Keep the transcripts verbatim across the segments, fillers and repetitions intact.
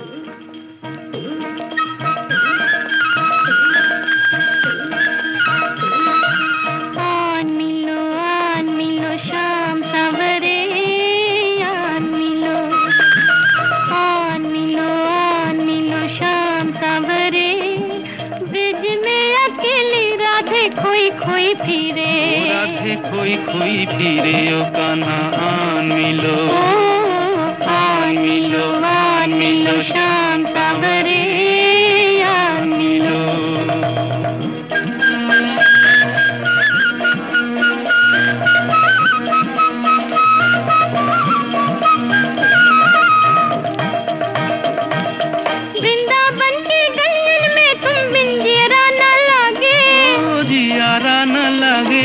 खोई खोई फिरे राधे खोई खोई फिरे ओ कान्हा आन मिलो आन मिलो आन मिलो शाम सावरे आन मिलो। वृंदावन की गलियन में तुम बिन जियरा न लागे, ओ जियारा न लगे।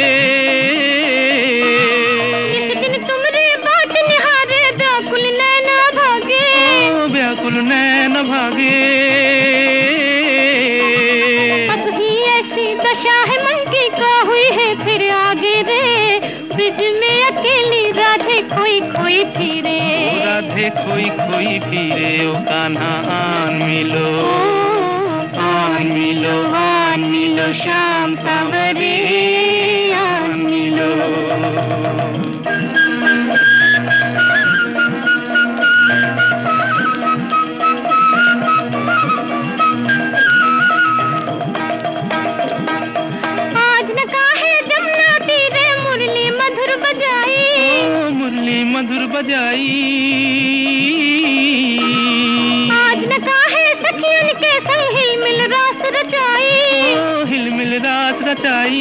जिस दिन तुमरे बाट निहारे व्याकुल नैन भागे, ओ व्याकुल नैन भागे। अब ही ऐसी दशा है मन की का हुई है फिर आगे रे, ब्रिज में अकेली राधे खोई खोई फिरे राधे खोई खोई फिरे ओ कान्हा आन मिलो आन मिलो आन मिलो शाम सावरे आन मिलो। आज न काहे जमुना तीरे मुरली मधुर बजाई, ओ मुरली मधुर बजाई। आज न काहे सखियन के संग हिल मिल रास रचाई, ओ हिल मिल रात रचाई।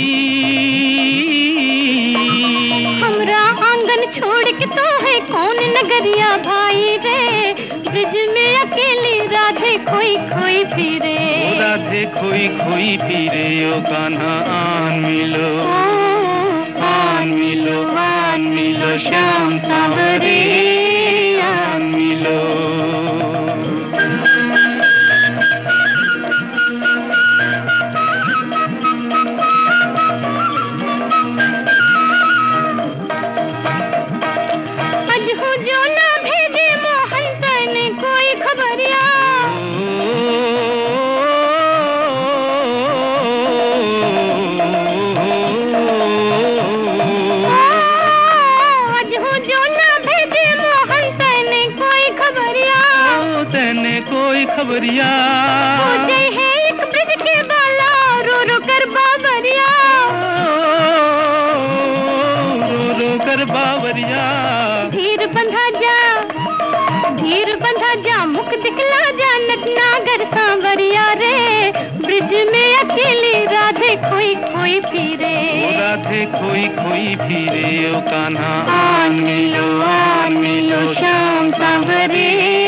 हमरा आंगन छोड़ के तो है कौन नगरिया भाई रे, ब्रिज में अकेली राधे खोई खोई फिरे ओ राधे खोई खोई फिरे ओ कान्हा आन मिलो आन मिलो आन मिलो शाम सावरे आन मिलो। अज हो जो ना भेजे मोहन तने कोई खबरिया, आज हो जो ना भेजे मोहन तने कोई खबरिया, तने कोई खबरिया। हो जाए है एक ब्रिज के बाला रो रो कर बाबरिया, रो रो कर बावरिया। धीर बंधा जा धीर बंधा जा मुख दिखला जा नटनागर सांवरिया रे, ब्रिज में अकेली राधे खोई खोई फिरे ओ राधे खोई खोई फिरे ओ कान्हा आन मिलो आन मिलो शाम सावरे